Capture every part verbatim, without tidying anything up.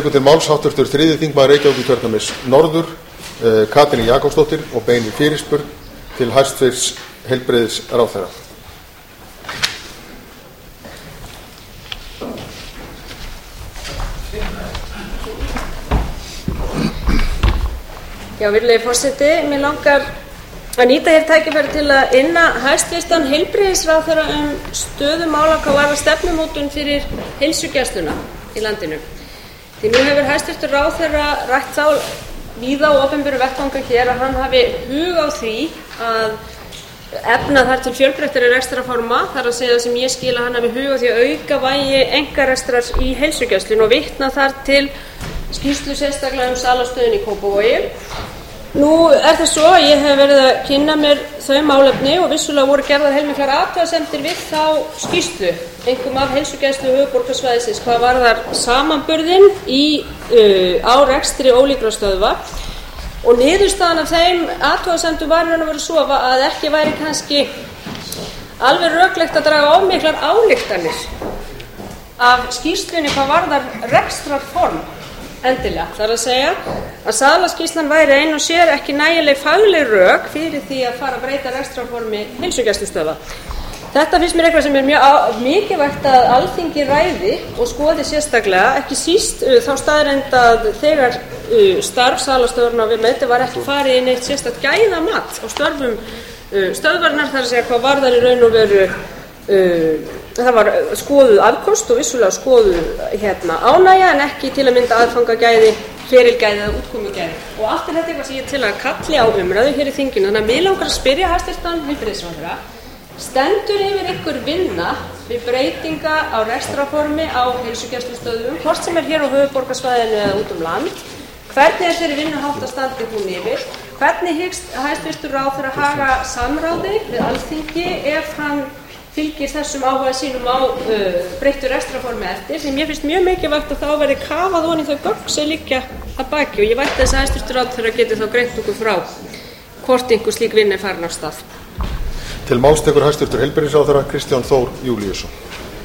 Tekur til máls háttvirtur þriðji þingmaður Reykjavíkurkjördæmis norður, uh, Katrín Jakobsdóttir, og beinir fyrirspurn til hæstvirts heilbrigðisráðherra. Já, virðulegi forseti, mér langar að nýta hér tækifæri til að inna hæstvirtan heilbrigðisráðherra um stöðu mála hvað varðar stefnumótun fyrir heilsugæsluna í landinu. Því nú hefur hæstvirtur ráðherra rætt þá víða á opinberum vettvangi hér að hann hafi hug á því að efna þar til fjölbreyttari rekstrarforma, þar að segja það sem ég skil að hann hafi hug á því að auka vægi einkarekstrar í heilsugæslunni og vitna þar til skýrslu sérstaklega um salastöðin í Kópavogi. Nú er það svo að ég hef verið að kynna mér þau málefni og vissulega voru gerðar heilmiklar athugasemdir við þá skýrslu, einkum af heilsugæslu höfuðborgarsvæðisins hvað varðar samanburðinn í uh, á rekstri ólíkra stöðva, og niðurstaðan af þeim athugasemdum var að vera svo að ekki væri kannski alveg röklegt að draga of miklar ályktanir af skýrslunni hvað varðar rekstrarform endilega. Það er að segja að salaskýrslan væri ein og sér ekki nægileg fagleg rök fyrir því að fara að breyta rekstrarformi heilsugæslustöðva. Þetta finnst mér eitthvað sem er mjög mikilvægt að Alþingi ræði og skoði sérstaklega, ekki síst uh, þá staðreynd að þegar uh, starf salastöðvarna við meti var ekki farið inn eitt sérstakt gæðamat á störfum uh, stöðvarnar, þar að segja hvað varðar í raun og veru uh, það var skoðuð afkost og vissulega skoðuð hérna ánægja en ekki til að mynda aðfangagæði, hlerilgæði eða útkomugæði. Og allt er þetta eitthvað sem ég til að kalli á umræðu hér í þinginu. Þannig að mig langar að spyrja hæstvirtan heilbrigðisráðherra, stendur yfir ykkur vinna við breytinga á rekstrarformi á heilsugæslustöðvum, hvort sem er hér á höfuðborgarsvæðinu eða út um land? Hvernig er þeirri vinnu háttað standi hún yfir? Hvernig hyggst hæstvirtur ráðherra haga samráði við Alþingi ef hann fylgir þessum áhuga sínum á uh, breyttu rekstrarformi eftir, því mér finnst mjög mikilvægt að þá verði kafað ofan í þau gögn sem liggja að baki, og ég vænti þess að hæstvirtur ráðherra geti þá greint okkur frá hvort einhver slík vinna er farin af stað. Til máls tekur hæstvirtur heilbrigðisráðherra Kristján Þór Júlíusson.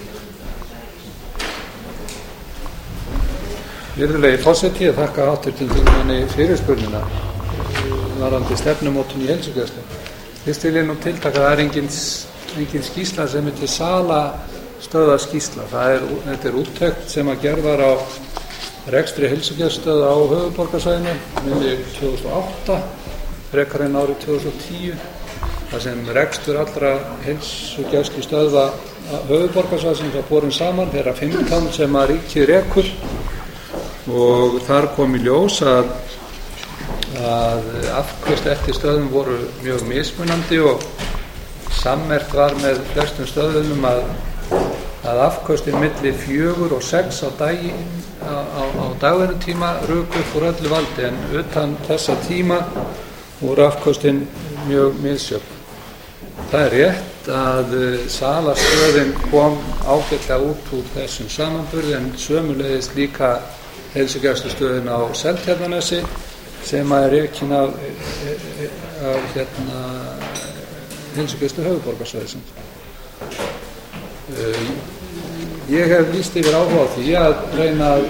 Virðulegi forseti, ég þakka háttvirtum þingmanni fyrirspurnina varðandi stefnumótun í heilsugæslu. Fyrst vil ég nú tiltaka að það er engin engin skýrsla sem heitir salastöðvaskýrsla. Það er, þetta er úttekt sem að gerð var á rekstri heilsugæslustöðva á höfuðborgarsvæðinu minni tvö þúsund og átta, frekar en árið tvö þúsund og tíu, þar sem rekstur allra heilsugæslustöðva höfuðborgarsvæðisins var borin saman, þeirra fimmtán sem að ríkið rekur, og þar kom í ljós að, að afköst eftir stöðum voru mjög mismunandi, og sammerkt var með flestum stöðum að, að afköstin milli fjögur og sex á, dag, á, á, á dagvinnutíma ruku upp úr öllu valdi, en utan þessa tíma voru afköstin mjög misjöfn. Það er rétt að salastöðin kom ágætlega út úr þessum samanburði, en sömuleiðis líka heilsugæslustöðin á Seltjarnarnesi sem er rekin af, af hérna heilsugæslu höfuðborgarsvæðisins. Uh, ég hef lýst yfir áhuga á því að reyna að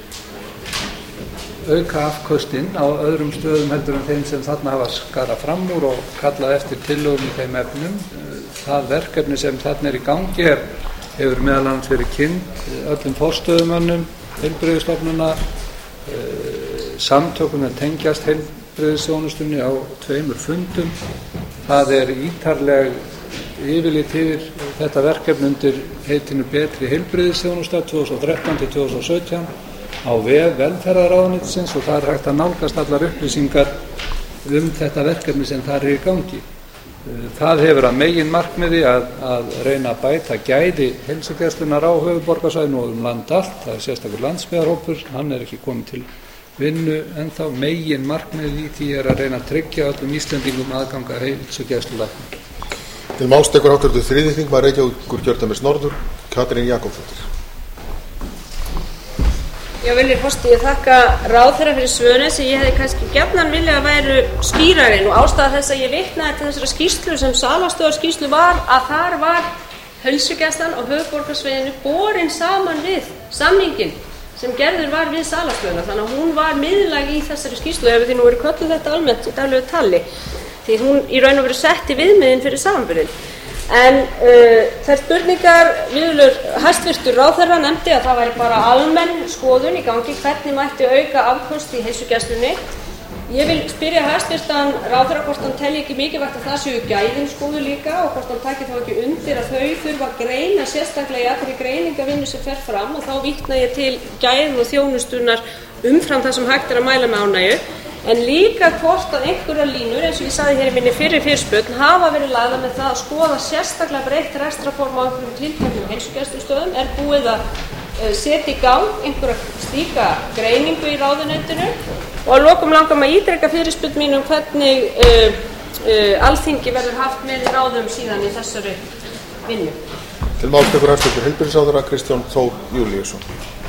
auka afköstin á öðrum stöðum heldur en þeim sem þarna hafa skarað fram úr og kallað eftir tillögum í þeim efnum. Uh, það verkefni sem þarna er í gangi er, hefur meðal annars verið kynnt öllum forstöðumönnum heilbrigðisstofnana, uh, samtökum að tengjast heilbrigðisþjónustunni á tveimur fundum. Það er ítarleg yfirlit yfir þetta verkefni undir heitinu Betri heilbrigðisþjónusta tvö þúsund og þrettán til tvö þúsund og sautján á vef velferðarráðuneytisins, og það er hægt að nálgast allar upplýsingar um þetta verkefni sem þar er í gangi. Það hefur að megin markmiði að, að reyna að bæta gæði heilsugæslunnar á höfuðborgarsvæðinu og um land allt. Það er sérstakur landsbyggðarhópur, hann er ekki kominn til vinnu ennþá. Megin markmiði í því er að reyna að tryggja öllum Íslendingum aðgang að heilsugæslulæknum. Til máls tekur háttvirtur þriðji þingmaður Reykjavíkurkjördæmis norður, Katrín Jakobsdóttir. Já, virðulegi forseti, ég þakka ráðherra fyrir svörin sem ég hefði kannski gjarnan viljað að væru skýrari, og ástæða þess að ég vitnaði til þessara skýrslu sem salastöðvarskýrslu var að þar var heilsugæslan á höfuðborgarsvæðinu borin saman við samninginn sem gerður var við salastöðuna, þannig að hún var miðlæg í þessari skýrslu, ef því nú er kölluð þetta almennt í daglegu tali, því hún í raun og veru setti viðmiðin fyrir samanburðinn. En uh, þær spurningar viðlur hæstvirtur ráðherra nefndi að það væri bara almenn skoðun í gangi hvernig mætti auka afköst í heilsugæslunni. Ég vil spyrja hæstvirtan ráðherra hvort hann telji ekki mikilvægt að það séu gæðin skoðu líka og hvort hann taki þá ekki undir að þau þurfa að greina sérstaklega í allri greiningavinnu sem fer fram, og þá vitna ég til gæð og þjónustunar umfram það sem hægt er að mæla með ánægju. En líka hvort að einhverjar línur, eins og ég sagði hér í minni fyrri fyrirspurn, hafa verið lagðar með það að skoða sérstaklega breytt rekstrarform á einhverjum tilteknum heilsugæslustöðum. Er búið að uh, setja í gang einhverja slíka greiningu í ráðuneytinu? Og að lokum langar maður að ítreka fyrirspurn mín um hvernig uh, uh, Alþingi verður haft með ráðum síðan í þessari vinnu. Til máls tekur hæstvirtur heilbrigðisráðherra Kristján Þór Júlíusson.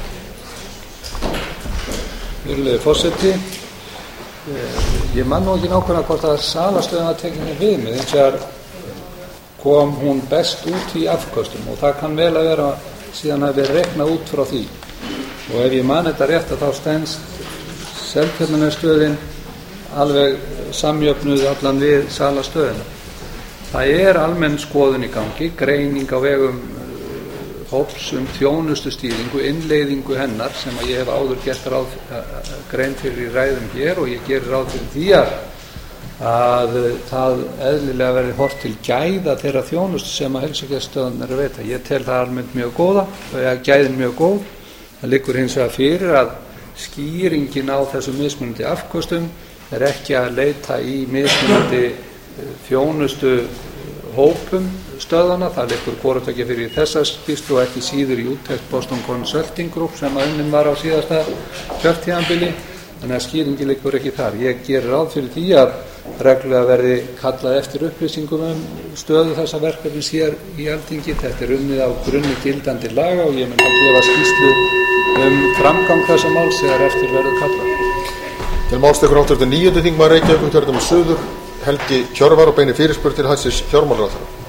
Virðulegi forseti, ég man nú ekki nákvæmlega hvort að salastöðin var tekin við mig, eins og kom hún best út í afköstum, og það kann vel að vera síðan að við rekna út frá því. Og ef ég man þetta rétt að þá stendst Seltjarnarnesstöðin alveg samjöfnuð allan við salastöðina. Það er almenn skoðun í gangi, greining á vegum hóps um þjónustustýringu, innleiðingu hennar sem að ég hef áður gert ráð grein fyrir í ræðum hér, og ég gerir ráð fyrir því að, að það eðlilega verði horft til gæða þeirra þjónustu sem að heilsugæslustöðvarnar er að veita. Ég tel það almennt mjög góða, eða gæðin mjög góð. Það liggur hins vegar fyrir að skýringin á þessum mismunandi afköstum er ekki að leita í mismunandi þjónustu hópum stöðvana. Það liggur hvorutveggja fyrir þessa skýrslu og ekki síður í úttekt Boston Consulting Group sem að unnin var á síðasta kjörtímabili, þannig að skýringi liggur ekki þar. Ég gerir ráð fyrir því að reglulega verði kallað eftir upplýsingum um stöðu þessa verkefnis hér í Alþingi. Þetta er unnið á grunni gildandi laga og ég mun að gefa skýrslu um framgang þessa máls þegar eftir verður kallað. Til máls tekur háttvirtur níundi þingmaður Reykjavíkurkjördæmis suður Helgi Hjörvar og beinir fyrirspurn til hæstvirts fjármálaráðherra.